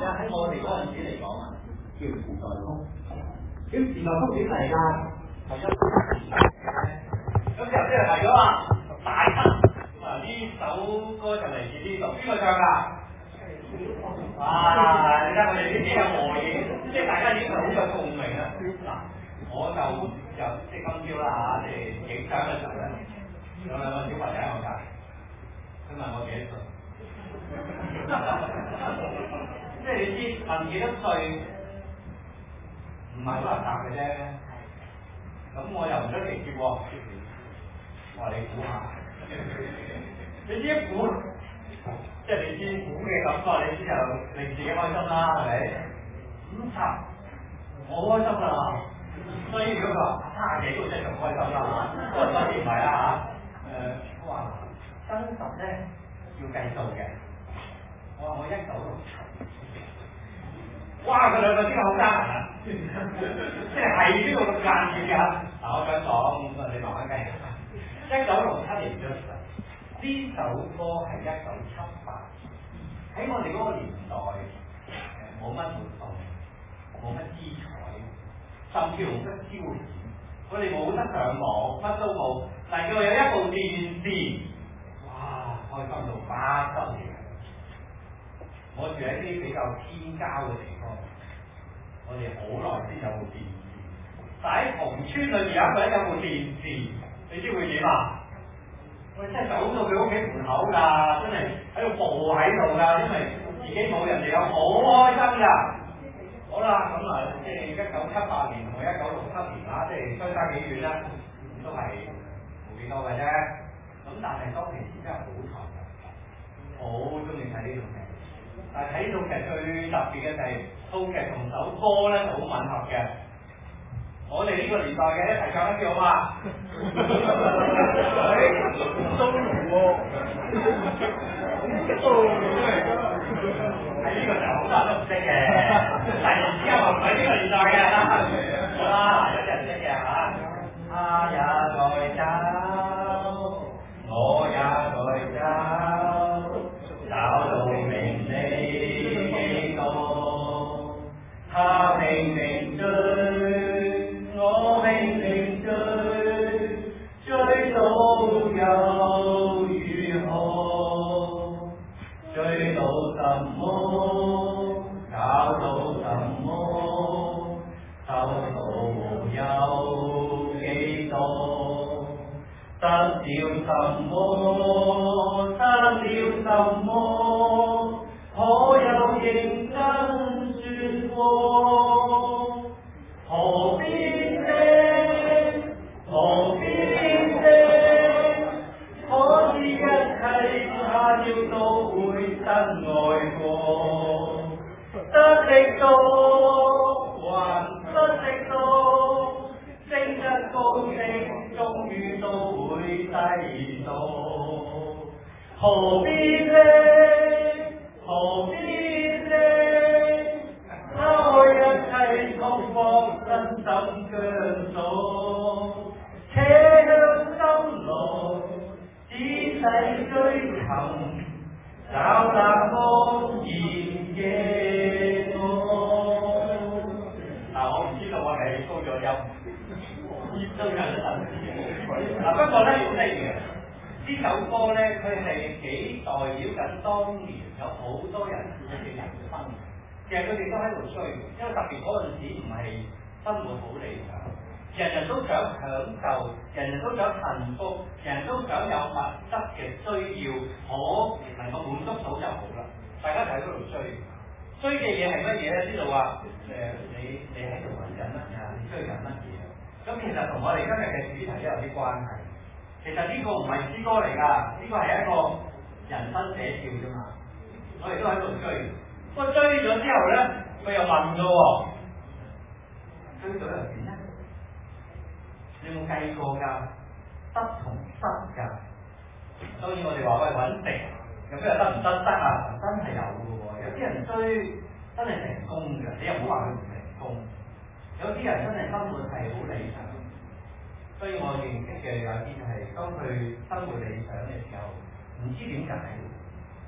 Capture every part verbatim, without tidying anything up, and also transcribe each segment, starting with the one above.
咧喺我哋嗰陣時嚟講啊，叫時代曲。咁時代曲點嚟㗎？係一咁之後即係嚟咗話大黑咁啊！呢首歌就嚟自呢度，邊個唱㗎？哇！你睇我哋呢啲有和應，即係大家已經係好有共鳴啦。嗱，我就就即係今朝啦嚇，即係影相嘅時候咧，有兩個小朋友喺我隔離，佢問我幾多歲？即係你知問幾多歲唔係好難答嘅啫。咁我又唔想直接喎，我話你估下，你知一估，即係你知估嘅感覺，你知就令自己開心啦，係咪？五十，我開心㗎啦。所以如果佢話卅幾都真係仲開心啦嚇，不過當然唔係啦嚇。誒，我話真實咧要計數嘅。我話我一九六七，哇！佢兩個先好爭啊，即係係呢個咁間接嘅。嗱，我想講，你慢慢計。一九六七年出世，呢首歌係一九七八，喺我哋嗰個年代誒冇乜活動，冇乜資彩，甚至冇乜焦點，我哋冇得上網，乜都冇。但係佢有一部電視，哇！開心到不得了。我住喺啲比較偏郊嘅地方，我哋好耐先有部電視。但喺同村裏邊有一個人有部電視，你知會點啊？我哋真係走到佢屋企門口㗎，真係喺度播喺度㗎，因為自己冇人哋有，好開心㗎。好啦，咁啊，即係一九七八年同一九六七年啊，即係相差幾遠啦，都係冇幾多嘅啫。咁但係當其時真係好投入，好中意睇呢種劇。但係睇套劇最特別嘅就係套劇同首歌咧就好吻合嘅。我哋呢個年代嘅一齊唱得幾好嘛？都喎，喺呢個時候好多人都唔識嘅，突然之間話唔係呢個年代嘅啦。好啦，有啲人識嘅嚇。他也在走，我也在走，找到名利幾多，他拼命追。我拼命追，追到又如何？追到什麼？搞到什麼？收到有幾多？得了什麼？得了什麼？可有認真説過？何必呢？何必呢？可知一切他朝都會真愛過，得的多還失的多，升得高興終於都會低墮，何必呢？何必呢？拋開一切痛況，身心僵鎖，且向心來仔細追尋，找那安然嘅我。嗱，我唔知道我係高咗音，都有啲神奇。嗱，不過咧要記嘅，呢首歌咧佢係幾代表緊當年有好多人佢嘅人生。其實佢哋都喺度追，因為特別嗰陣時唔係生活好理想，人人都想享受，人人都想幸福，人人都想有物質嘅需要，可能夠滿足到就好啦。大家就喺嗰度追，追嘅嘢係乜嘢咧？知道話誒，你你喺度揾緊乜嘢？你追緊乜嘢？咁其實同我哋今日嘅主題都有啲關係。其實呢個唔係詩歌嚟㗎，呢個係一個人生寫照啫嘛。我哋都喺度追。不過追咗之後咧，佢又問㗎喎，追咗又點咧？你有冇計過㗎？得同失㗎？當然我哋話喂穩定，有邊日得唔得得啊？真係有㗎喎，有啲人追真係成功㗎，你又唔好話佢唔成功。有啲人真係生活係好理想，所以我認識嘅有啲係當佢生活理想嘅時候，唔知點解，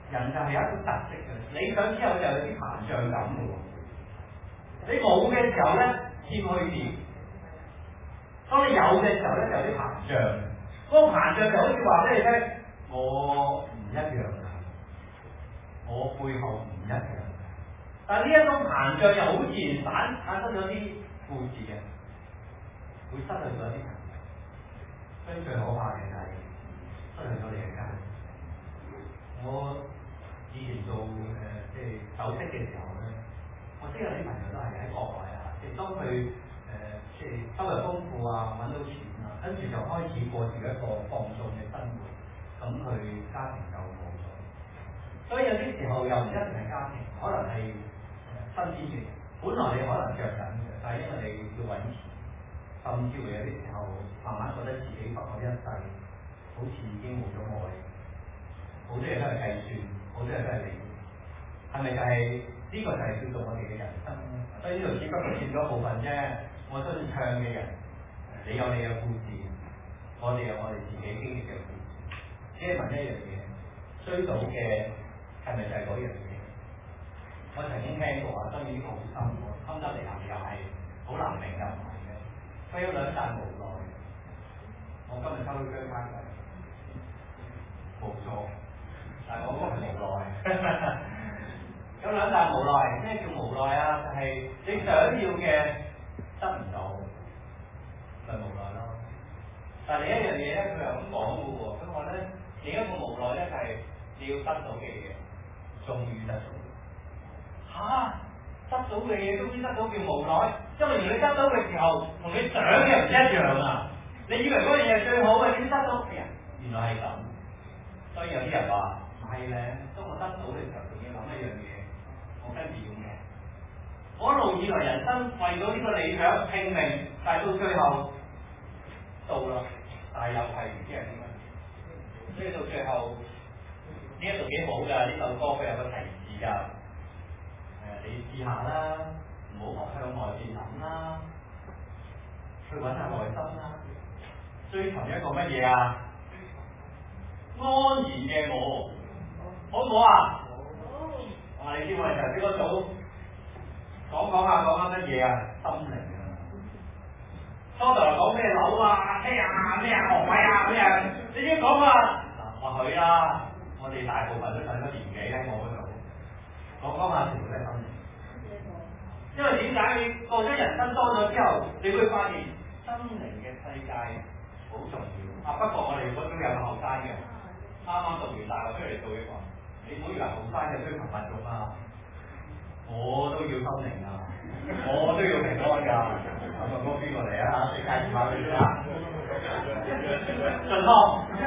人就係有一種特色嘅，理想之後就有啲膨脹感嘅喎。你冇嘅時候咧，謙虛啲；當你有嘅時候咧，就有啲膨脹。嗰、那個膨脹就好似話俾你聽，我唔一樣㗎，我背後唔一樣。但係呢一種膨脹又好自然產產生咗啲故事嘅，會失去咗啲朋友。所以最可怕嘅係失去咗你嘅家。我以前做誒、呃、即係首飾嘅時候咧，我識有啲朋友都係喺國內啊，即係當佢誒、呃、即係收入豐富啊，揾到錢啊，跟住就開始過住一個放縱嘅生活，咁佢家庭就冇咗。所以有啲時候又唔一定係家庭，可能係誒身邊嘅人。本來你可能着緊嘅，但係因為你要揾錢，甚至乎有啲時候慢慢覺得自己不可一世，好似已經冇咗愛。好多嘢都係計算，好多嘢都係利益，係咪就係、是、呢、這個就係叫做我哋嘅人生？所以呢度只不過佔咗部分啫。我相信唱嘅人，你有你嘅故事，我哋有我哋自己經歷嘅故事。只係問一樣嘢，追到嘅係咪就係嗰樣嘢？我曾經聽過啊，當然呢個好深喎，深得嚟又係好難明又唔係嘅。佢有兩啖無奈，我今日收到張卡嘅無助。但係我嗰個係無奈，有兩大無奈。咩叫無奈啊？就係、是、你想要嘅得唔到，咪無奈咯。但係另一樣嘢咧，佢又咁講嘅喎。佢話咧，另一個無奈咧就係、是、你要得到嘅嘢，終於得到。嚇、啊！得到嘅嘢終於得到叫無奈，因為原來你得到嘅時候同你想嘅唔一樣啊！你以為嗰樣嘢係最好嘅，點得到嘅？原來係咁。所以有啲人話。係咧，當我得到嘅時候，仲要諗一樣嘢，我跟住要咩？我一路以來人生為咗呢個理想拼命，但係到最後到啦，但係又係唔知係點樣。所以到最後呢一度幾好㗎，呢首歌佢有個提示㗎。誒、呃，你試下啦，唔好學向外邊諗啦，去揾下內心啦，追尋一個乜嘢啊？安然嘅我。好唔好啊？好。啊，你知我哋頭先嗰組講講下講下乜嘢啊？心靈啊。初頭講咩樓啊、咩啊、咩啊學位啊咩啊，你已經講啦。嗱，或許啦，我哋大部分都上咗年紀喺我嗰度，講講下全部都係心靈。因為點解你過咗人生多咗之後，你會發現心靈嘅世界好重要。啊，不過我哋嗰組有個後生嘅，啱啱讀完大學出嚟做嘢喎。你唔好以為後生嘅追求物慾啊，我都要心靈啊，我都要平安㗎。阿順哥邊個嚟啊？你介紹下佢先啦。順哥，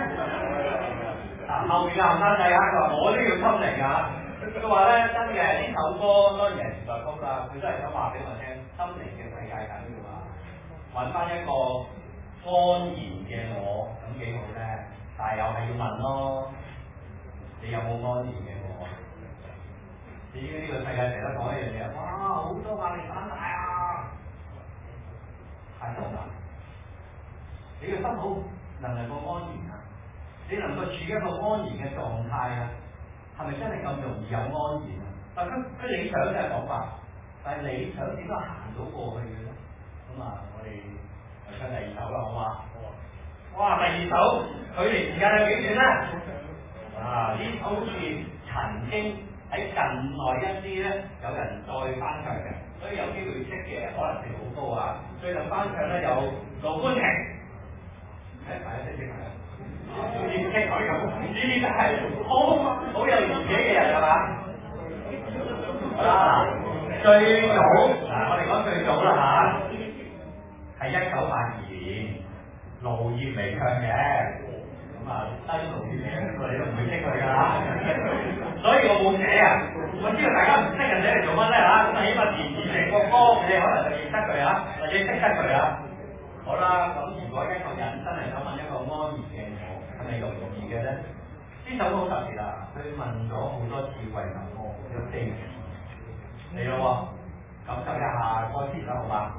啊後面嘅後生仔啊，佢話我都要心靈啊。佢話咧真嘅，呢首歌當然係時代曲啦，佢都係想話俾我聽，心靈嘅世界緊要啊，揾翻一個安然嘅我，咁幾好咧。但係又係要問咯。你有冇安然嘅我？至於呢個世界成日都講一樣嘢，哇！好多壓力山大啊，太多啦！你嘅心好能唔能夠安然啊？你能夠處一個安然嘅狀態啊？係咪真係咁容易有安然啊？但係佢佢理想就係講法，但係理想點解行到過去嘅咧？咁啊，我哋就唱第二首啦，好嘛？哇！第二首距離時間有幾遠咧？啊！呢首好似曾經喺近來一啲咧，有人再翻唱嘅，所以有機會識嘅可能性好高啊！最近翻唱咧有盧冠廷，誒大家識唔識佢啊？好似唔識佢咁，呢啲都係好好有年紀嘅人係嘛？啊！最早嗱、啊，我哋講最早啦嚇，係一九八二年盧業嚟唱嘅。啊，低路啲嘢，我哋都唔會識佢㗎啦，所以我冇寫啊。我知道大家唔識人寫嚟做乜咧嚇，咁啊起碼填詞成個歌，你可能就認得佢啊，或者識得佢啊。好啦，咁如果一個人真係想問一個安然嘅我，係咪容易嘅咧？呢首歌好特別啦，佢問咗好多次為什麼，有四次嚟咯喎，感受一下歌詞啦，好嘛？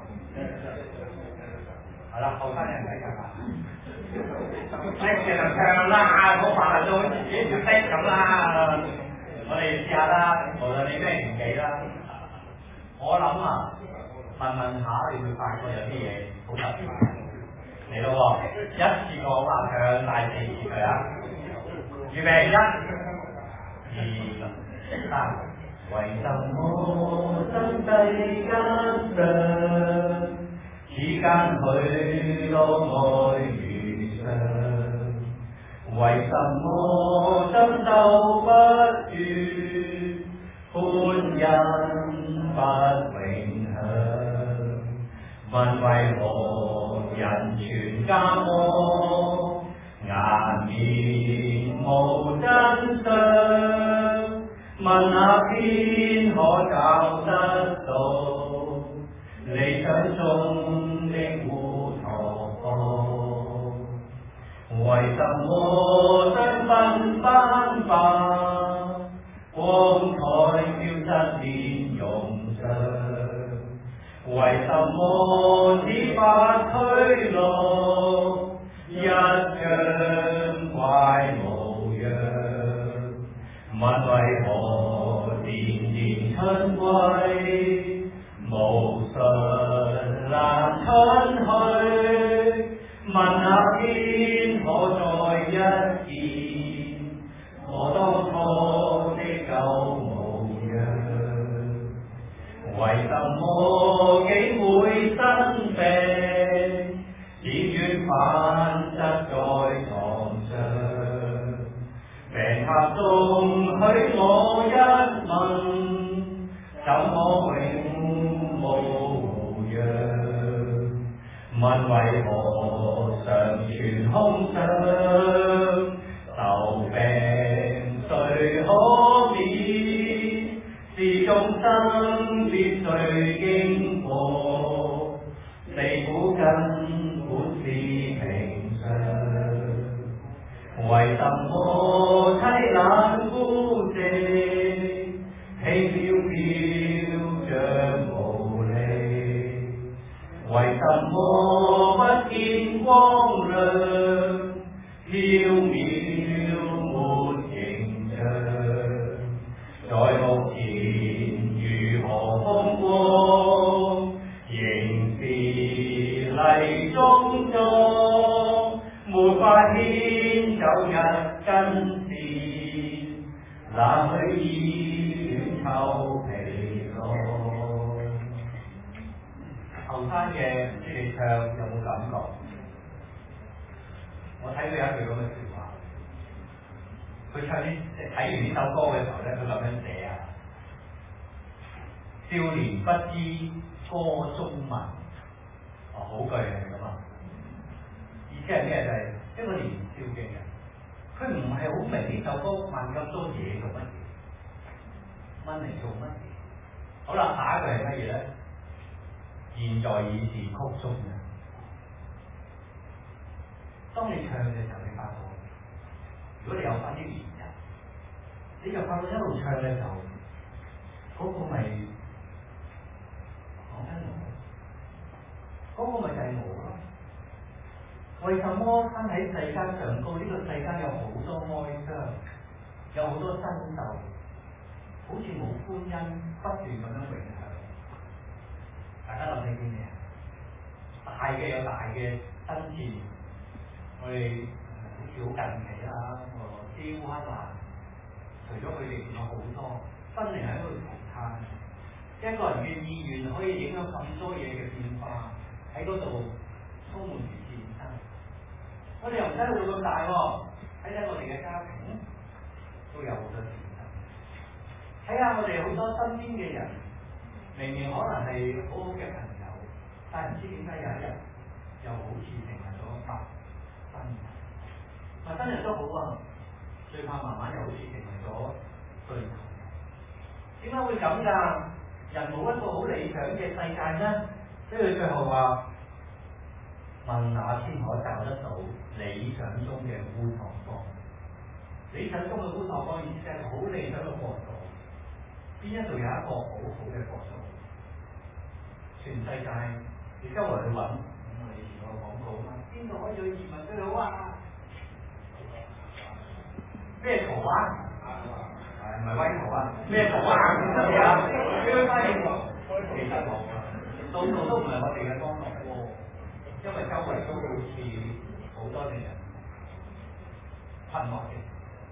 係啦，後生人唔使㗎嘛。識嘅就唱啦，我話到自己唔識咁啦。 我哋試下啦，無論你咩年紀啦，我諗啊，問問下你會發覺有啲嘢好特別嚟咯喎，一次過話唱大四次佢啊，預備一、二、三，為什麼真世間上，此間許多愛遇上？為什麼爭鬥不絕，歡欣不永享？問為何人全家惡，顏面無真相？問那邊可找得到理想中的烏托邦？為什麼將鬢斑白，光彩消失面容上？為什麼只發推落一張怪模樣？問為何年年春歸，無盡難春去？問那天可再一見我當初的舊模樣？為什麼竟會生病，只願反側在床上？病榻中許我一問，怎可永無恙？問為何常存空想？愁病誰可免？是眾生必須經過，離苦根本是平常。為什麼凄冷孤寂，輕飄飄像無力？為什麼不見光亮，縹緲沒形象？在目前如何風光，仍是泥中葬，沒法牽走一根線，哪許依戀臭皮囊？後生嘅唔知你唱有冇感覺？我睇到有一句咁嘅説話，佢唱呢即係睇完呢首歌嘅時候咧，佢咁樣寫啊：少年不知歌中文，哦好句係咁啊！意思係咩？就係、是、一個年少嘅人，佢唔係好明呢首歌問咁多嘢做乜嘢，問嚟做乜嘢？好啦，下一句係乜嘢咧？現在已是曲中人。當你唱嘅時候，你發覺，如果你有翻啲年人，你就發覺一路唱嘅時候，嗰、那個咪講緊我，嗰、那個咪就係我咯。為什麼生喺世間上高？呢、這個世間有好多哀傷，有好多爭鬥，好似冇歡欣，不斷咁樣永恆。大家諗起啲咩啊？大嘅有大嘅爭戰，我哋好似好近期啦，個烏克蘭，除咗佢哋仲有好多分離喺度談判，一個人嘅意願可以影響咁多嘢嘅變化，喺嗰度充滿住戰爭。我哋又唔使去到咁大喎，睇睇我哋嘅家庭都有好多戰爭，睇下我哋好多身邊嘅人。明明可能係好好嘅朋友，但係唔知點解有一日又好似成為咗陌生人。陌生人都好啊，最怕慢慢又好似成為咗對頭人。點解會咁㗎？人冇一個好理想嘅世界呢？所以佢最後話：問哪天可找得到理想中嘅烏托邦？理想中嘅烏托邦意思係好理想嘅國度，邊一度有一個好好嘅國度？全世界你周圍去揾，咁我哋以前個廣告啊嘛，邊度可以去移民最好啊？咩圖啊？ 係唔係威圖啊？咩圖啊？乜嘢啊？你會發現其實冇啊，到度都唔係我哋嘅光芒喎，因為周圍都好似好多嘅人困惑嘅。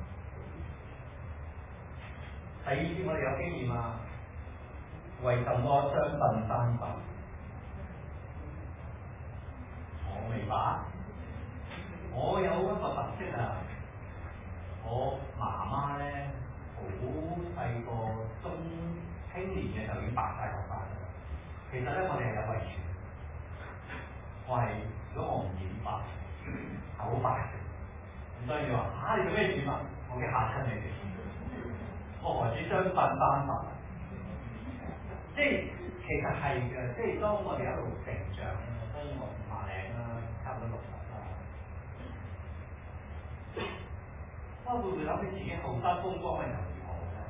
第二次我哋有經驗啊，為什麼雙份三份？我明白，我有一個特色啊，我媽媽咧好細個中青年嘅時候已經白晒頭髮啦。其實咧我哋係有遺傳，我係如果我唔染髮，好白嘅。咁所以話嚇你做咩染啊？我嘅嚇親你哋。我何止雙份三份？即係其實係嘅，即係當我哋一路成長咧，當我五廿零啦，差唔多六十啦，我會唔會諗起自己後生風光嘅時候如何咧？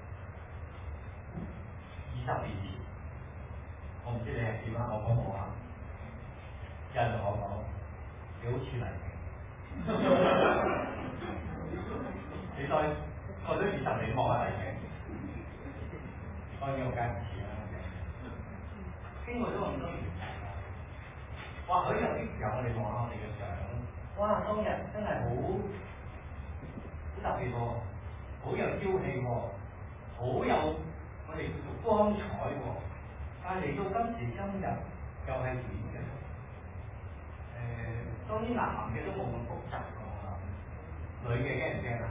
二十年前，我唔知你係點啊，我講我啊，有人同我講，你好似黎明，你再過咗二十年望下黎明，當然我梗係唔似啦。經過咗咁多年，或許有啲時候我哋望下我哋嘅相，哇！當日真係好好特別喎，好有朝氣喎，好有我哋叫做光彩喎。但係嚟到今時今日又係點嘅？誒、呃，當然男嘅都冇咁複雜喎，女嘅驚唔驚啊？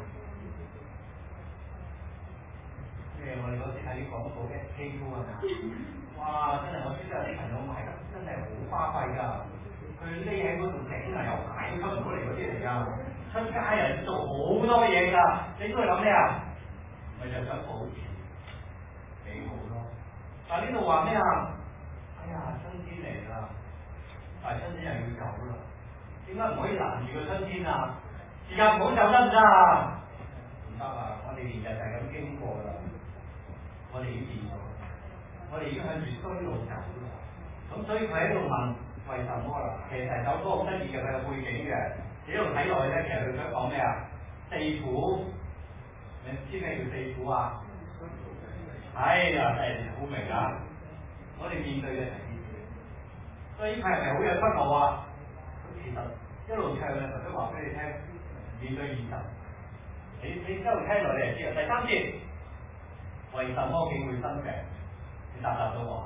即係我哋嗰時睇啲廣告嘅 K two 啊嘛，哇！真係我知道有啲朋友買得真係好花費㗎，佢匿喺嗰度整啊又解出唔到嚟嗰啲嚟㗎，出街啊做好多嘢㗎，你都係諗咩啊？咪就想保持幾好咯。但係呢度話咩啊？哎呀，春天嚟啦，但係春天又要走啦，點解唔可以攔住個春天啊？時間唔好走得唔得啊？唔得啊！我哋年日就係咁經過啦。我哋已經變咗，我哋已經向住衰路走啦。咁所以佢喺度問為什麼啦？其實首歌好得意嘅，佢有背景嘅。你一路睇落去咧，其實佢想講咩啊？四苦，你知咩叫四苦啊？哎呀，真係好明啊！我哋面對嘅係呢啲，所以佢係咪好有出路啊？其實一路唱嘅時候都話俾你聽，面對現實。你你一路聽落你就知啦。第三節。為什麼竟會生病？你答答到我，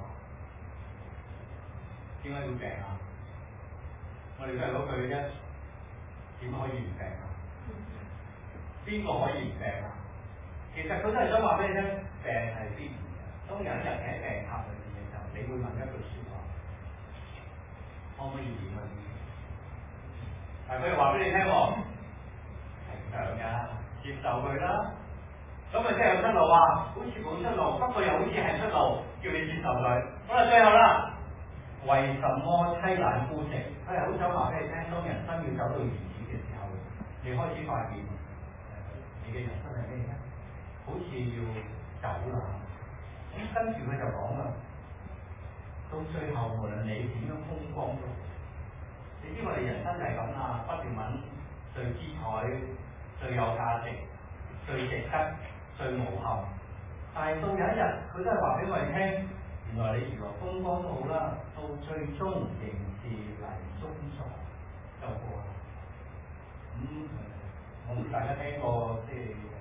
點解要病啊？我哋都係嗰句啫，點可以唔病啊？邊個可以唔病啊？其實佢都係想話俾你聽，病係必然嘅。當有一日喺病榻裏面嘅時候，你會問一句説話：可唔可以點啊？但係佢又話俾你聽喎，平常㗎，接受佢啦。咁咪即係有出路啊？好似冇出路，不過又好似係出路，叫你接受佢。好啦，最後啦，為什麼淒難孤寂？佢係好想話俾你聽，當人生要走到完結嘅時候，你開始發現，你嘅人生係咩咧？好似要走啦。咁跟住佢就講啦，到最後無論你點樣風光都好，你知我哋人生就係咁啦，不斷揾最姿彩、最有價值、最值得。最無憾，但係到有一日，佢都係話俾我哋聽，原來你如何風光都好啦，到最終仍是泥中狀就過啦。咁、嗯、我唔知大家聽過即係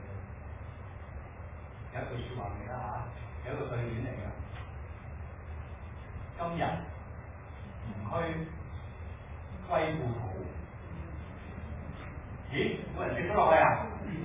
有一句説話嚟啦嚇，有一個對聯嚟㗎。今日唔去歸故土，咦？冇人接咗落去啊？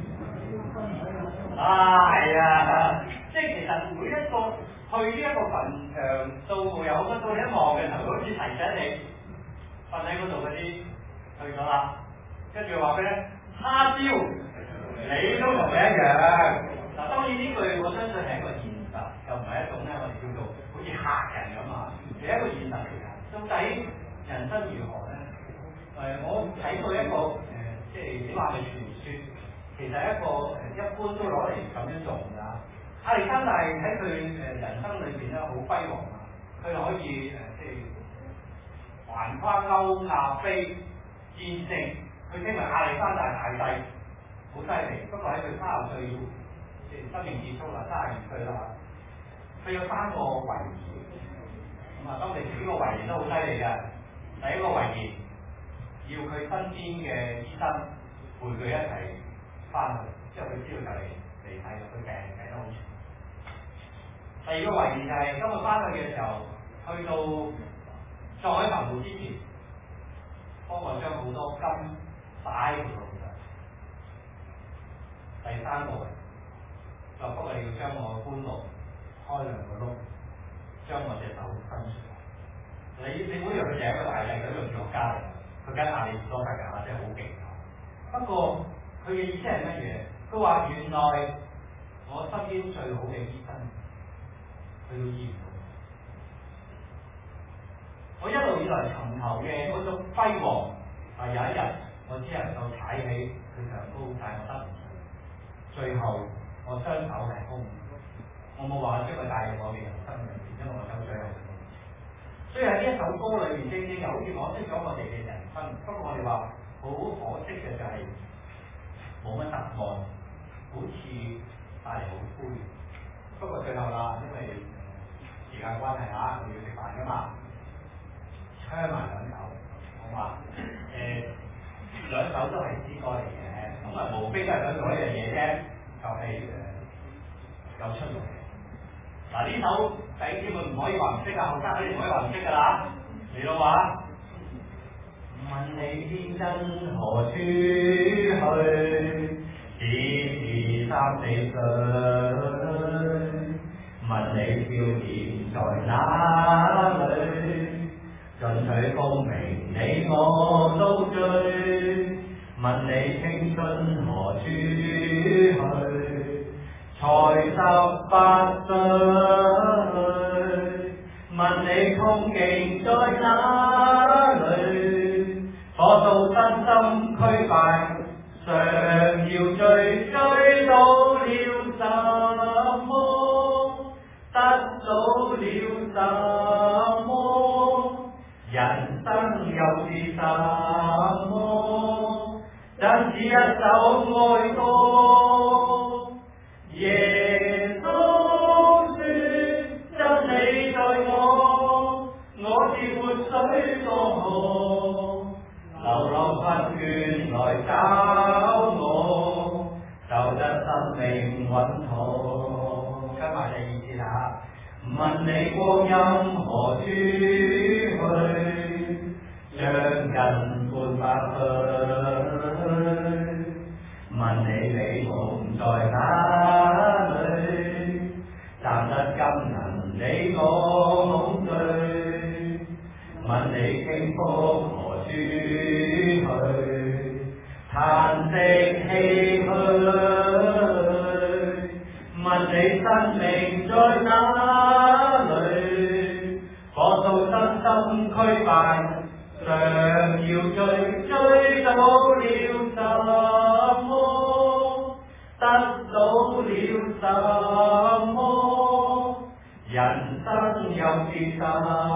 啊，係啊！即係其實每一個去呢一個墳場掃墓又好，到你一望嘅時候，好似提醒你瞓喺嗰度嗰啲去咗啦。跟住話俾你，他朝你都同你一樣。嗱，當然呢句我相信係一個現實，就唔係一種咧我哋叫做好似嚇人咁啊，係一個現實嚟㗎。到底人生如何咧？誒、呃，我睇到一個誒、呃，即係你話係傳說。其實一個誒一般都攞嚟咁樣做㗎。亞歷山大喺佢誒人生裏邊咧好輝煌啊！佢可以誒、呃、即係橫跨歐亞非戰勝，佢稱為亞歷山大大帝，好犀利。不過喺佢三十歲即係生命結束啦，三十二歲啦。佢有三個遺言，咁啊，當時呢個遺言都好犀利嘅。第一個遺言要佢身邊嘅醫生陪佢一齊翻去，之後佢知道就嚟離世啦，佢病病得好重。第二個遺言就係、是、當佢翻去嘅時候，去到葬喺墳墓之前，幫我將好多金擺喺度。第三個就不過你要將我嘅棺木開兩個窿，將我隻手伸出嚟。你你估以為佢就係一個大帝，佢一個哲學家嚟，佢梗係亞里士多德㗎，真係好勁。不過佢嘅意思係乜嘢？佢話原來我身邊最好嘅醫生，佢都醫唔到。我一路以來尋求嘅嗰種輝煌，係有一日我只能夠踩起佢上高，但我得唔到。最後我雙手係空，我冇話將佢帶入我嘅人生裏面，因為我走最後嘅路。所以喺呢一首歌裏面，正正又好似講出咗我哋嘅人生。不過我哋話好可惜嘅就係冇乜答案，好似帶嚟好灰。不過最後啦，因為時間關係嚇，我要食飯㗎嘛，唱埋兩首，好嘛？誒、呃，兩首都係詩歌嚟嘅，咁啊無非都係想做一樣嘢啫。就係、是、誒、呃、有出路嘅。嗱呢首弟兄們唔可以話唔識啊，後生嗰啲唔可以話唔識㗎啦。嚟到話，問你天真何處去？只是三四歲。問你少年在哪裏？進取功名你我都追。問你青春何處去？才十八歲。問你憧憬在哪裏？火到身心俱敗，尚要追，追到了什麼？得到了什麼？人生又是什麼？真是一首哀歌。耶穌說真理在我，我是活水江河，流浪困倦來找我，就得生命穩妥。跟埋第二節啦，問你光陰何處去？將近半百歲。問你美夢在哪裏？賺得金銀你我恐懼。問你傾覆何處去？嘆息唏噓。問你生命在哪裏？火到身心俱敗，尚要追，追到了什麼？得到了什麼？人生又是什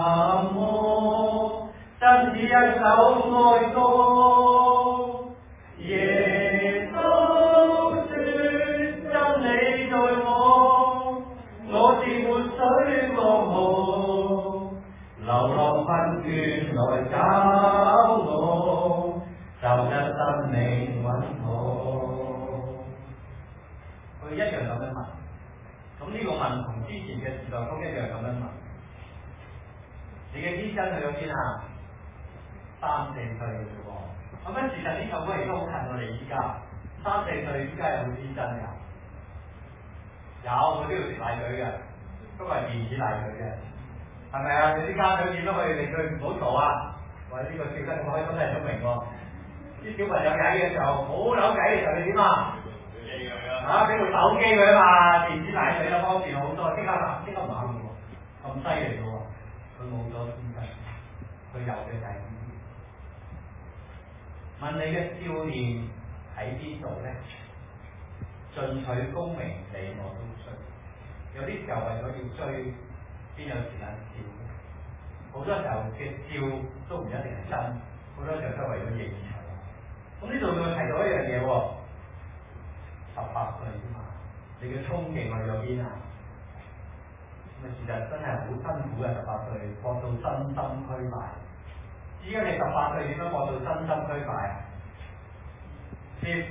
麼？真是一首哀歌。耶穌說真理在我，我是活水江河，流浪困倦來找我，就得生命穩妥。佢一樣咁樣問，咁呢個問同之前嘅時代曲一樣咁樣問。你嘅天真去咗邊啊？三四歲嘅啫喎。咁樣事實呢首歌亦都好近我哋依家。三四歲依家有冇天真㗎？有，佢都要食奶嘴嘅，不過係電子奶嘴嘅。係咪啊？你啲家長點都可以令佢唔好嘈啊？或者呢個笑得咁開心，真係聰明喎！啲小朋友曳嘅時候，好扭計嘅時候，你點啊？嚇！俾部手機佢啊嘛，電子奶嘴啦，方便好多，即刻嗱，即刻唔啱喎，咁犀利嘅喎，佢冇咗天真，佢有嘅就係呢啲。問你嘅少年喺邊度咧？進取功名你我都追，有啲時候為咗要追。邊有時間笑？好多時候嘅笑都唔一定係真，好多時候都係為咗應酬。咁呢度佢提到一樣嘢喎，十八歲啫嘛， 你嘅衝勁去咗邊啊？咁啊，事實真係好辛苦嘅，十八歲搏到身心俱敗。至於你十八歲點樣搏到身心俱敗啊？先，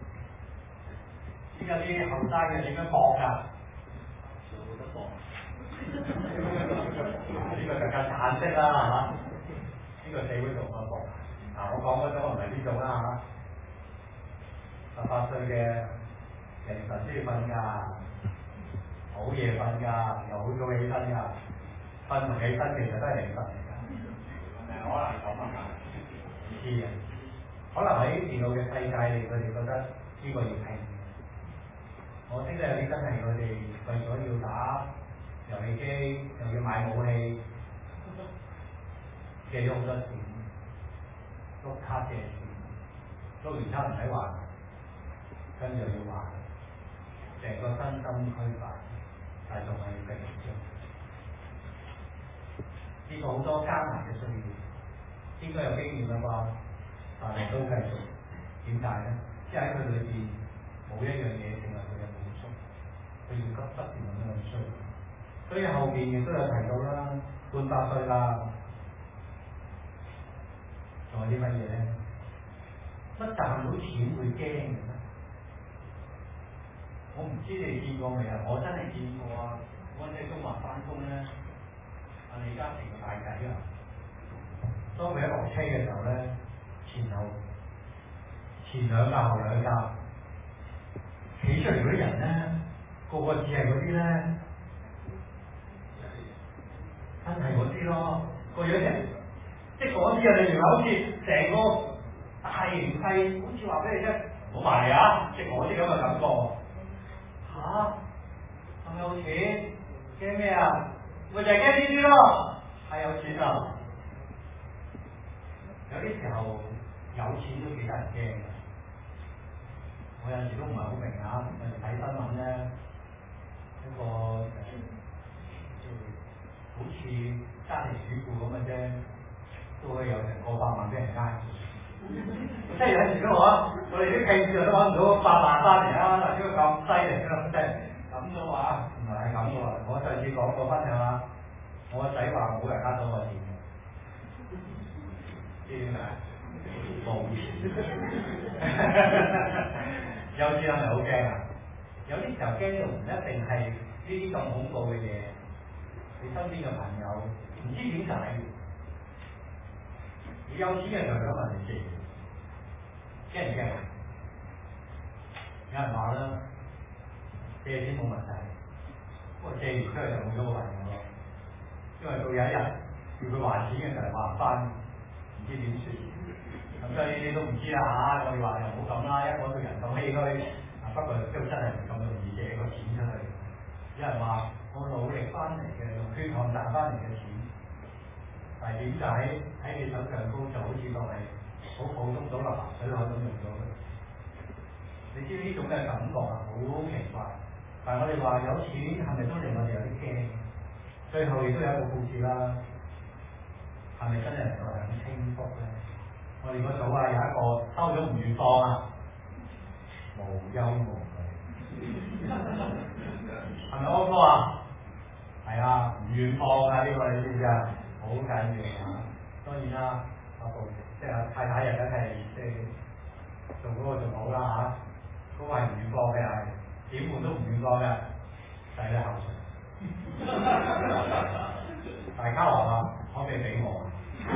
依家啲後生嘅點樣搏㗎？做得搏。呢個就更慘色啦，係嘛？呢個社會做乜搏？嗱，我講嗰種唔係呢種啦嚇。十八歲嘅凌晨都要瞓覺，好夜瞓覺，又好早起身㗎。瞓同起身其實都係凌晨嚟㗎。誒，可能咁啊？唔知啊。可能喺電腦嘅世界裏，佢哋覺得呢個要拼。我識得有啲真係佢哋為咗要打遊戲機，又要買武器，借咗好多錢，碌卡借錢，碌完卡唔使還，跟住又要還，成個身心俱敗，但係仲係要繼續做。呢個好多艱難嘅需要，應該有經驗啦啩，但係都繼續。點解咧？因為喺佢裏邊冇一樣嘢成為佢嘅滿足，佢要急不斷咁樣去追。所以後邊亦都有提到啦，半百歲啦，仲有啲乜嘢咧？乜賺到錢會驚嘅咩？我唔知你見過未啊？我真係見過啊！我喺中環翻工咧，阿李嘉誠個大仔啊，當佢一落車嘅時候咧，前後前兩架後兩架，企出嚟嗰啲人咧，個個只係嗰啲咧。真係嗰啲咯，個樣人，即係嗰啲啊！你明唔明？好似成個大形勢，好似話俾你聽，唔好埋嚟啊！即係嗰啲咁嘅感覺。嚇，咁有錢，驚咩啊？咪就係驚呢啲咯，係有錢啊！有啲時候有錢都幾得人驚嘅。我有時都唔係好明啊！有時睇新聞咧，一個好似家庭主婦咁嘅啫，都可以有成個百萬俾人呃。即係有時都話，我哋啲聘字都揾唔到百萬翻嚟啦！嗱，呢個咁犀利㗎，真係咁都話，唔係係咁嘅喎。我上次講過分享啦，我個仔話冇人呃到我錢，知點解？冇錢。有錢係咪好驚啊？有啲時候驚到唔一定係呢啲咁恐怖嘅嘢。你身邊嘅朋友唔知點解，你有錢嘅時候想問你借，驚唔驚啊？有人話啦，借錢冇問題，不過借完出去就冇咗個朋友咯。因為到有一日要佢還錢嘅時候還唔翻，唔知點算。咁所以呢啲都唔知啦嚇。我哋話又唔好咁啦，一講到人咁唏噓，不過都真係唔咁容易借個錢出去。有人話。我努力翻嚟嘅，用血汗賺翻嚟嘅錢，但係點解喺你手上高就好似當係好普通倒落水海咁用咗佢？你知呢種嘅感覺啊，好奇怪。但係我哋話有錢係咪都令我哋有啲驚？最後亦都有一個故事啦，係咪真係能夠享清福咧？我哋嗰組啊有一個收咗唔願放啊，無憂無慮，係咪安哥啊？係啊，唔願放啊！呢、這個你知唔知啊？好緊要啊！當然啦，阿部即係太太又梗係即係做嗰個仲好啦嚇，嗰、那個係唔願放嘅係點換都唔願放嘅，仔嘅孝順。大家話啊，可唔可以俾我？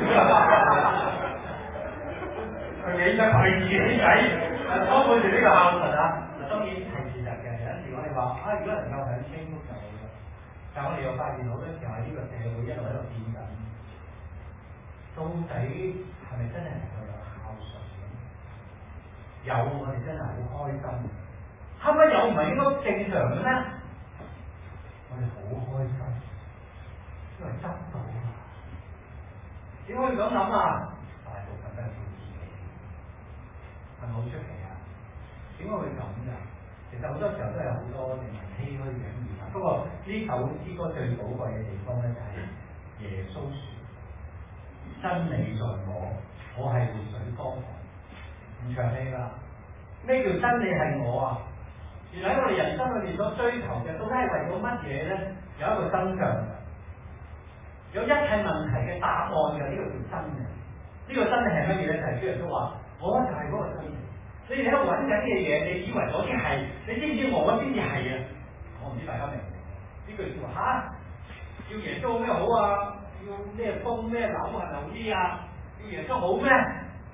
佢幾得佢自己仔，多滿住呢個孝順啊！當然係事實嘅。有陣時我哋話啊，如果能夠享清福就好啦。但我哋又發現好多時候呢個社會一路喺度變緊，到底係咪真係能夠有孝順？有，我哋真係好開心。係咪有唔係應該正常嘅咩？我哋好開心，因為執到啊！點可以咁諗啊？大部分都係靠自己，係咪好出奇啊？點解會咁㗎？其實好多時候都係好多人唏噓嘅現象。不過呢首詩歌最寶貴嘅地方咧，就係耶穌說：真理在我，我係活水江河。唔長氣啦。咩叫真理係我啊？ 原來喺我哋人生裏面所追求嘅，到底係為咗乜嘢咧？有一個真相，有一切問題嘅答案嘅，呢、這個叫真理。呢、這個真理係乜嘢咧？就係主耶穌話：我就係嗰個真理。你哋喺度揾緊嘅嘢，你以為嗰啲係，你知唔知我先至係啊？我唔知大家明唔明？呢句説話嚇，要耶穌咩好啊？要咩風咩樓係咪好啲啊？要耶穌好咩？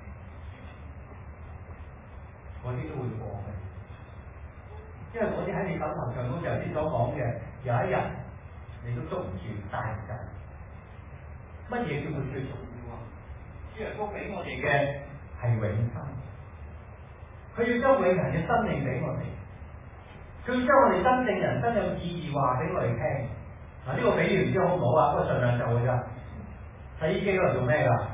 嗰啲都會過嘅，因為嗰啲喺你手頭上，好似頭先所講嘅，有一日你都捉唔住帶唔緊。乜嘢叫做最重要啊？主耶穌俾我哋嘅係永生，佢要將永恆嘅生命俾我哋，佢要將我哋真正人生有意義話俾我哋聽。嗱、啊，呢、這個比喻唔知好唔好啊？不過盡量就會㗎。洗衣機嗰度做咩㗎？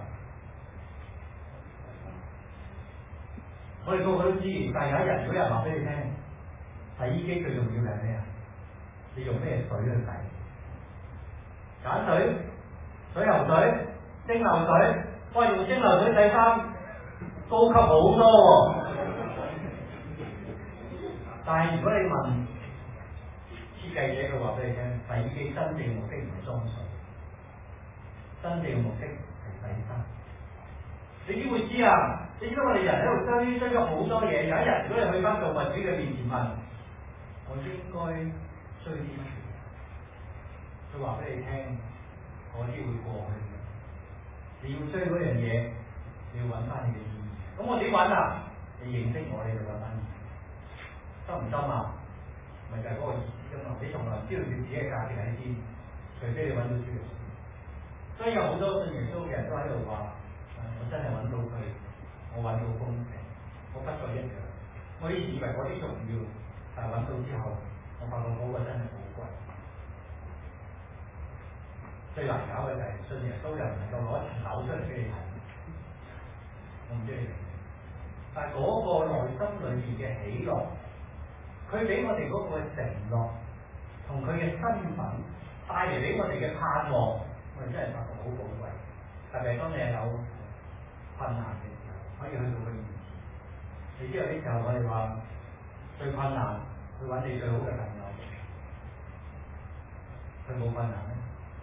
我哋個個都知，但係有一日如果有人話俾你聽，洗衣機最重要係咩啊？你用咩水去洗？鹼水、水喉水、蒸餾水，我係用蒸餾水洗衫，高級好多喎。但係如果你問設計者，佢話俾你聽，洗衣機真正嘅目的唔係裝水，真正嘅目的係洗衫。你點會知啊？你知道我哋人喺度追追咗好多嘢，有一日如果你去翻造物主嘅面前問，我應該追啲乜嘢？佢話俾你聽，嗰啲會過去嘅。你要追嗰樣嘢，你要揾翻你嘅意義。咁我點揾啊？你認識我，你就揾翻。得唔得啊？咪就係嗰個意思啫嘛。你從來唔知道你自己嘅價值喺邊，除非你揾到主耶穌。所以有好多信耶穌嘅人都喺度話。我真係揾到佢，我揾到公平，我不再一樣。我以前以為嗰啲重要，但係揾到之後，我發覺嗰個真係好貴。最難搞嘅就係信耶穌又唔能夠攞一層樓出嚟俾你睇。我唔知你明唔明？但係嗰個內心裏面嘅喜樂，佢俾我哋嗰個承諾同佢嘅身份帶嚟俾我哋嘅盼望，我哋真係發覺好寶貴。特別係當你有困難嘅時候，可以去到佢面前。你知有啲時候我哋話最困難，去揾你最好嘅朋友，佢冇困難咩？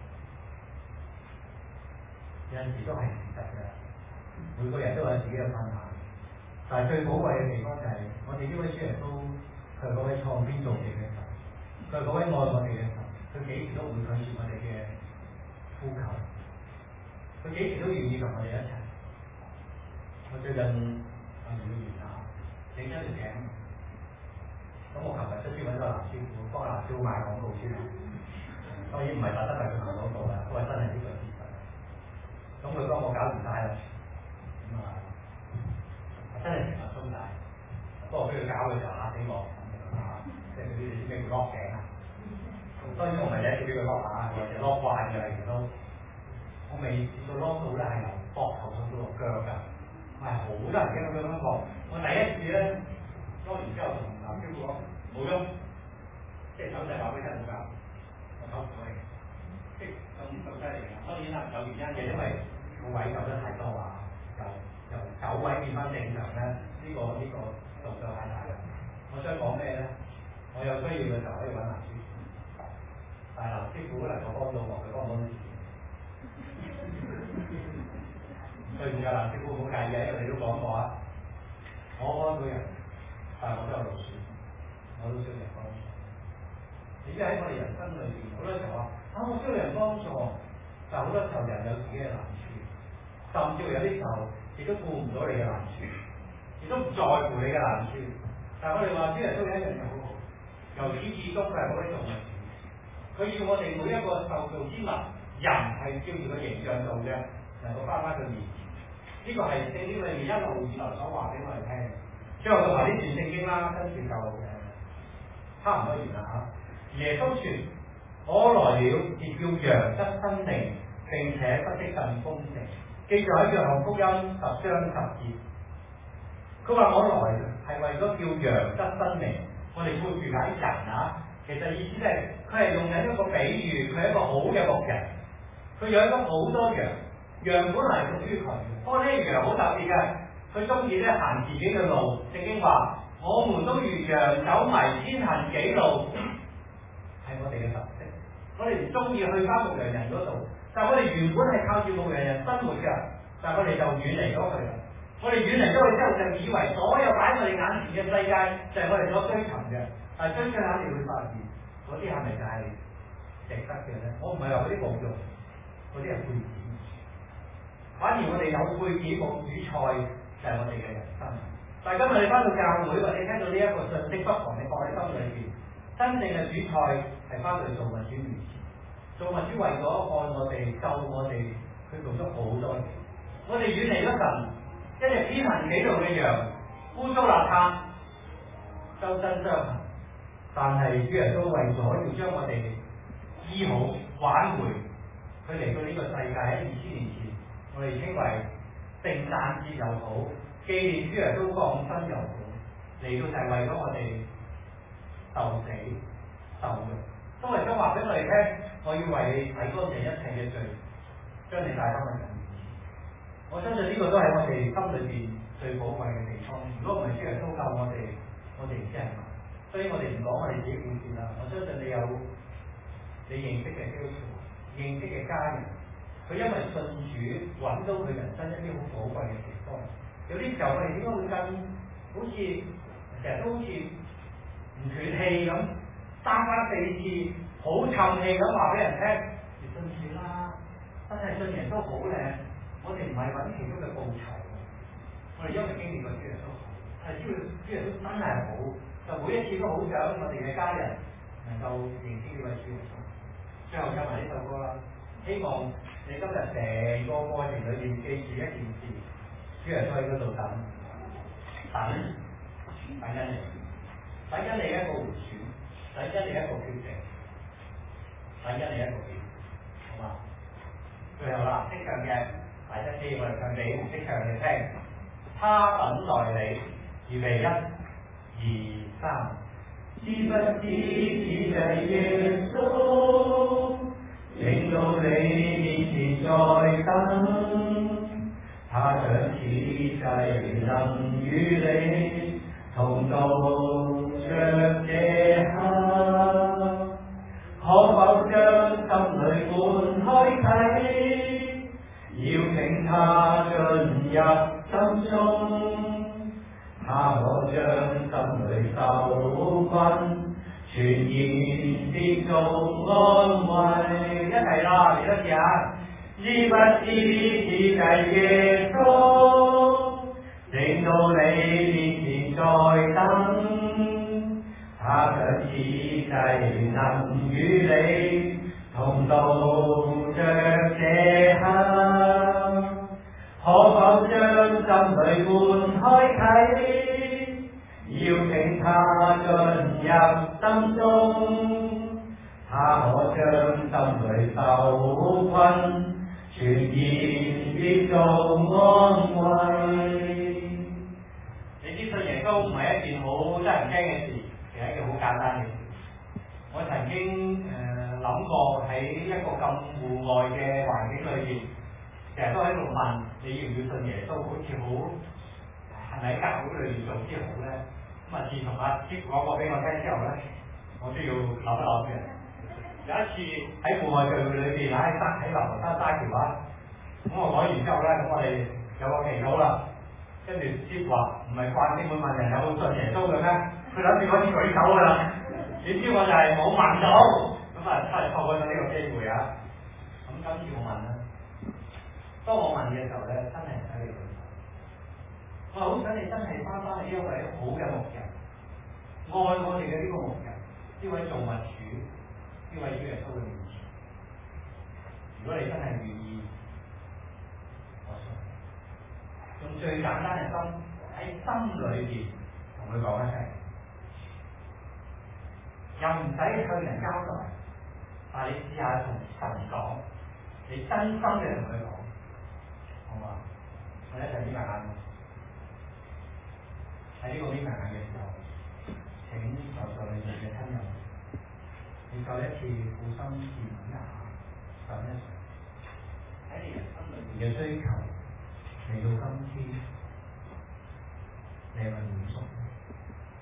有陣時都係事實嘅，每個人都有自己嘅困難。但係最寶貴嘅地方就係、是，我哋呢位主耶穌，佢係嗰位創天造地嘅神，佢係嗰位愛我哋嘅神，佢幾時都唔會拒絕我哋嘅呼求，佢幾時都願意同我哋一齊。我最近啊要完啦，整咗條頸，咁我琴日出先揾咗藍師傅，幫藍師傅賣廣告先啦。當然唔係特登為佢賣廣告啦，因為真係呢個事實。咁佢幫我搞完晒啦，咁啊真係成日鬆晒。不過俾佢搞嘅時候嚇死我，啊即係嗰啲你知咩叫 lock 頸啊？當然我唔係第一次俾佢 lock 啊，我係 lock 慣嘅啦，其實都我未試過 lock 到咧係由膊頭送到落腳㗎。係好多人驚咁樣講，我第一次咧，當完之後同藍師傅講冇用，即係手勢話俾佢聽冇教，我搞唔到你，即係咁咁犀利嘅。當然啦，有原因嘅，因為個位走得太多啊，由由九位變翻正常咧，呢、這個呢、這個動作太大啦。我想講咩咧？我有需要嘅時候可以揾藍師傅，但係藍師傅能夠幫到我，佢幫唔到自己。對唔住啊，藍師傅好介意啊，因為你都講過啊，我幫到人，但係我都有勞損，我都需要人幫助。你知喺我哋人生裏邊，好多時候話啊，我需要人幫助，但係好多時候人有自己嘅難處，甚至有啲時候亦都顧唔到你嘅難處，亦都唔在乎你嘅難處。但係我哋話，主耶穌有一樣嘢好好，由始至終佢係嗰啲造物主，佢要我哋每一個受造之物，人係照住個形象做嘅，能夠翻返佢面前。呢個係聖經裏面一路以來所話俾我哋聽。最後讀埋呢段聖經啦，跟住就誒差唔多完啦嚇。耶穌說：我來了是叫羊得生命，並且得的更豐盛。記住喺約翰福音十章十節，佢話我來係為咗叫羊得生命。我哋顧住解人啊，其實意思係佢係用緊一個比喻，佢係一個好嘅牧人，佢養咗好多羊。羊本嚟屬於佢，不過呢羊好特別嘅，佢中意咧行自己嘅路。聖經話我們都如羊走迷，偏行己路，係我哋嘅特色。我哋唔中意去翻牧羊人嗰度，但係我哋原本係靠住牧羊人生活嘅，但係我哋就遠離咗佢啦。我哋遠離咗佢之後，就以為所有擺我哋眼前嘅世界就係我哋所追尋嘅，但係追追下你會發現，嗰啲係咪就係值得嘅咧？我唔係話嗰啲冇用，嗰啲係配件，反而我哋有配件冇主菜就係我哋嘅人生。但係今日你翻到教會或者聽到呢一個信息，不妨你放喺心裏邊，真正嘅主菜係翻到去造物主面前，造物主為咗愛我哋救我哋，佢做咗好多嘢。我哋遠離咗神，一隻偏行己路嘅羊，污糟邋遢，周身傷痕。但係主耶穌為咗要將我哋醫好、挽回，佢嚟到呢個世界喺二千年前，我哋稱為聖誕節又好，紀念主耶穌降生又好，嚟到就係為咗我哋受死、受辱，都係想話俾我哋聽，我要為你洗乾淨一切嘅罪，將你帶翻去神面前。我相信呢個都係我哋心裏邊最寶貴嘅地方。如果唔係主耶穌救我哋，我哋唔知係乜。所以我哋唔講我哋自己故事啦。我相信你有你認識嘅基督徒、認識嘅家人，佢因為信主揾到佢人生一啲好寶貴嘅地方。有啲時候我哋點解會咁好似成日都好似唔斷氣咁，三番四次好沉氣咁話俾人聽，你信主啦，真係信人都好靚。我哋唔係揾其中嘅報酬，我哋因為經歷過主耶穌，係知道主耶穌真係好，就每一次都好想我哋嘅家人能夠認識呢位主耶穌。最後唱埋呢首歌啦，希望你今日成個過程裏邊記住一件事，主耶穌喺嗰度等，等，等緊你，等緊你一個回轉，等緊你一個決定，等緊你一個點，好嘛？最後啦，識唱嘅。大家知我哋唱俾唔識唱嘅聽，他等待你，預備一、二、三。知不知此際耶穌，令到你面前在等，他想此際能與你同度着這刻，可否將心裏門開啟？邀請他進入心中，他可將心裏受困全然接受安慰。一齊啦，嚟多次啊！知不知此際耶穌，令到你面前在等，他想此際能與你同度着這刻，可否將心裏門開啟？邀請他進入心中，他可將心裏受困全然接受安慰。你知信耶穌唔係一件好得人驚嘅事，其實係一件好簡單嘅事。我曾經誒諗過喺一個咁戶外嘅環境裏邊，成日都喺度問你要唔要信耶穌，好似好係咪喺教會裏邊做先好咧？咁啊，自從阿師傅講過俾我聽之後咧，我都要諗一諗嘅。有一次喺戶外聚會裏邊，喺山喺流浮山沙橋啊，咁我講完之後咧，咁我哋有個祈禱啦，跟住師傅話唔係慣性會問人有冇信耶穌嘅咩？佢諗住開始舉手㗎啦。點知我就係冇問到，咁啊真係錯過咗呢個機會啊！咁今次我問啦，當我問嘅時候咧，真係唔使你舉手。我好想你真係翻返去呢一位好嘅牧人，愛我哋嘅呢個牧人，呢位造物主，呢位主耶穌嘅面前。如果你真係願意，我信，用最簡單嘅心喺心裏邊同佢講一聲。又唔使向人交代，但係你試下同神講，你真心嘅同佢講，好嘛？我哋一齊眯埋眼，喺呢個眯埋眼嘅時候，請在座裏面嘅親友，你再一次負心自問一下，想一想，喺你人生裏面嘅追求，嚟到今天，你係咪滿足？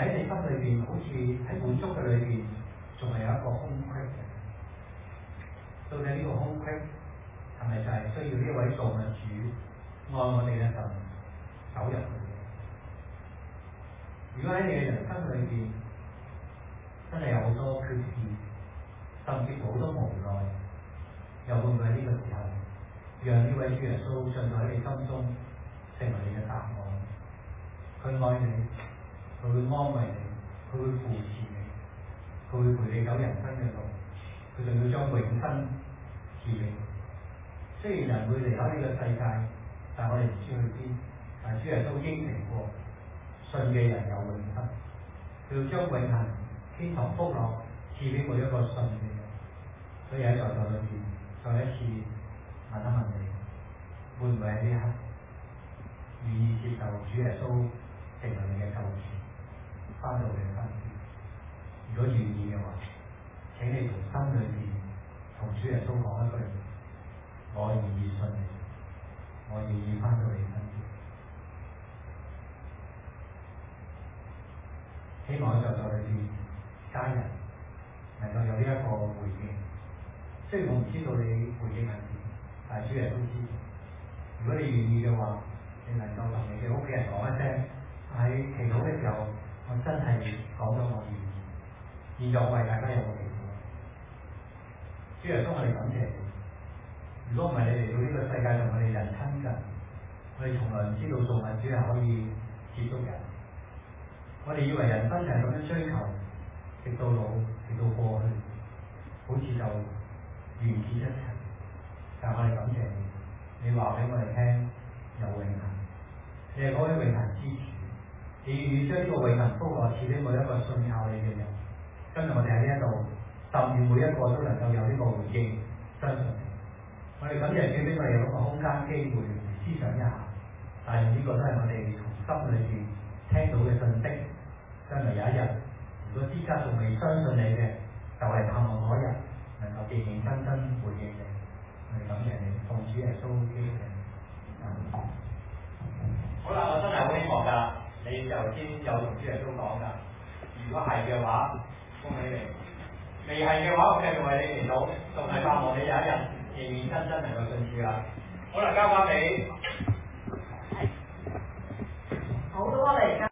喺你心裏邊，好似喺滿足嘅裏邊，仲係有一個空隙嘅。到底呢個空隙係咪就係需要呢位造物主愛我哋嘅神走入去嘅？如果喺你嘅人生裏邊真係有好多缺陷，甚至好多無奈，又會唔會喺呢個時候，讓呢位主耶穌進到喺你心中，成為你嘅答案？佢愛你，佢會安慰你，佢會扶持你，佢會陪你走人生嘅路，佢仲要將永生賜俾你。雖然人會離開呢個世界，但我哋唔知去邊。但主耶穌應承過，信嘅人有永生，佢要將永恆天堂福樂賜俾每一個信嘅人。所以喺在座裏邊，再一次問一問你，會唔會喺呢一刻願意接受主耶穌成為你嘅救主，翻到你嘅身邊？如果願意嘅話，請你從心裏邊同主耶穌講一句：我願意信你，我願意翻到你身邊。希望喺在座裏邊家人能夠有呢一個回應。雖然我唔知道你回應係點，但係主耶穌知道。如果你願意嘅話，你能夠同你嘅屋企人講一聲，喺祈禱嘅時候，我真係講咗我願意。現在為大家有個祈禱。主耶穌，我哋感謝你。如果唔係你嚟到呢個世界同我哋人親近，我哋從來唔知道造物主係可以接觸人。我哋以為人生就係咁樣追求，直到老，直到過去，好似就完結一切。但係我哋感謝你，你話俾我哋聽有永恆，你係嗰位永恆之主，你願意將呢個永恆福樂賜俾每一個信靠你嘅人。今日我哋喺呢一度，甚至每一個都能夠有呢個回應，相信你。我哋感謝主俾我哋有一個空間機會思想一下，但係呢個都係我哋從心裏邊聽到嘅信息。將來有一日，如果之家仲未相信你嘅，就係盼望嗰日能夠認認真真回應你。我哋感謝你，奉主耶穌基督嘅名。好啦，我真係好希望㗎，你頭先有同主耶穌講㗎。如果係嘅話，恭喜你；未係嘅話，我繼續為你祈禱，仲係盼望你有一日認認真真能夠信主啦。好啦，交翻俾。好多嚟㗎。